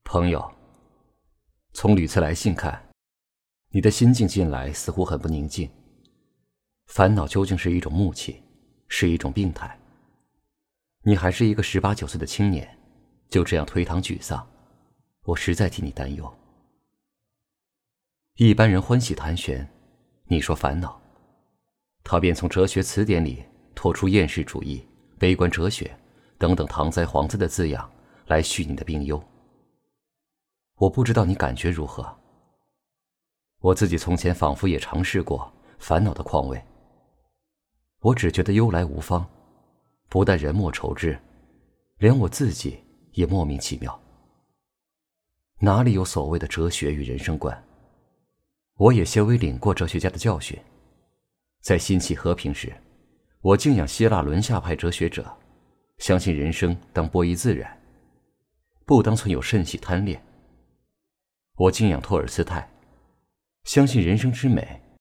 朋友，从屡次来信看，你的心境近来似乎很不宁静。烦恼究竟是一种木气，是一种病态。你还是一个18、19岁的青年，就这样推搪沮丧，我实在替你担忧。一般人欢喜谈玄，你说烦恼，他便从哲学词典里拖出厌世主义、悲观哲学等等堂哉皇哉的字样来叙你的病忧。我不知道你感觉如何。我自己从前仿佛也尝试过烦恼的况味，我只觉得忧来无方，不但人莫愁之，连我自己也莫名其妙。哪里有所谓的哲学与人生观？我也些微领过哲学家的教训，在心气和平时，我敬仰希腊伦下派哲学者，相信人生当播依自然，不当存有甚喜贪恋。我敬仰托尔斯泰，相信人生之美